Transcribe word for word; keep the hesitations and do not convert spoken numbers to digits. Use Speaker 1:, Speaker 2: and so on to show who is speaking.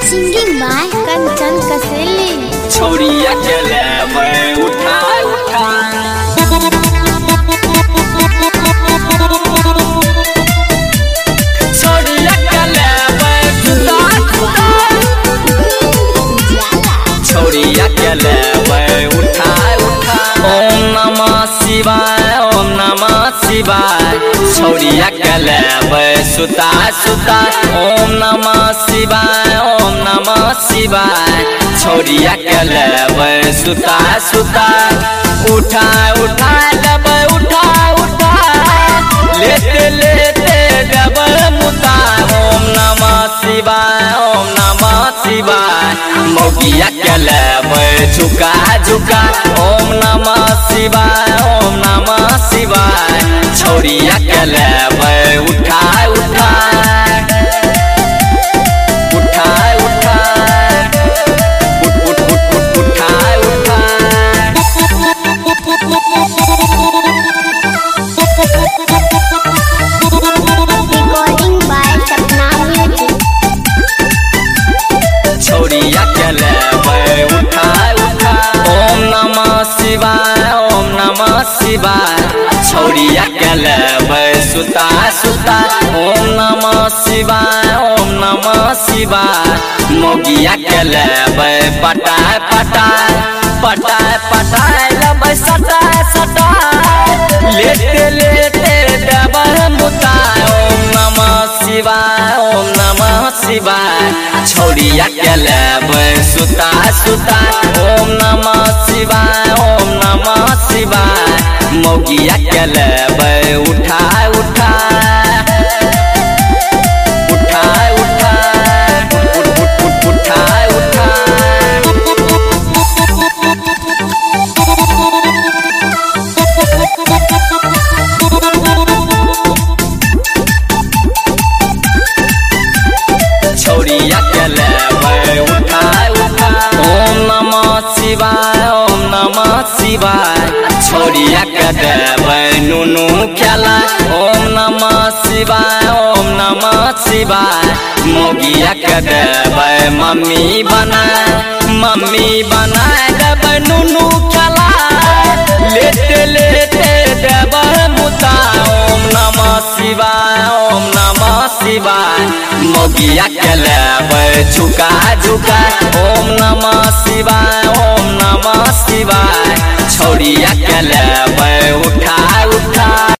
Speaker 1: Singing by Kanchan Kaseli.
Speaker 2: छोड़िया के लेवे उठा उठा छोड़िया के लेवे उठा उठा छोड़िया के लेवे उठा उठा ओम नमः शिवाय ओम नमः शिवाय छोड़िया के लेवे सुता सुता ओम नमः शिवाय ओम नमः शिवाय छोड़िया के लेवे सुता सुता उठा उठा लेवे उठा उठा लेते लेते डबल मुता ओम नमः शिवाय ओम नमः शिवाय मोगिया के लेवे झुका झुका ओम नमः शिवाय ओम नमः शिवाय छोड़िया के लेवे उठा उठा उठा उठा
Speaker 1: Recording by Sapna Music.
Speaker 2: छोड़िया के लेवे उठा उठा ओम नमः शिवाय ओम नमः शिवाय छोड़िया के लेवे सुता सुता ओम नमः शिवाय ओम नमः शिवाय मोगिया के लेवे पटाए पटाए पटाए पटाए लेवे सटाए सटाए लेते लेते डबल मुता ओम नमः शिवाय ओम नमः शिवाय छोड़िया के लेवे सुता सुता ओम नमः शिवाय ओम नमः शिवाय मोगिया के लेवे उठा उठा उठा उठा उठ उठ उठ उठा उठा छोड़िया के लेवे उठा उठा ओम नमः शिवाय ओम नमः शिवाय छोड़िया के देवे नुनु खेला ओम नमः शिवाय ओम नमः शिवाय मोगिया के देवे मम्मी बनाए मम्मी बनाए देवे नुनु खेला लेते लेते देवे मुता ओम नमः शिवाय ओम नमः शिवाय मोगिया के लेवे झुका झुका ओम नमः शिवाय ओम नमः शिवाय छोड़िया के लेवे उठा उठा।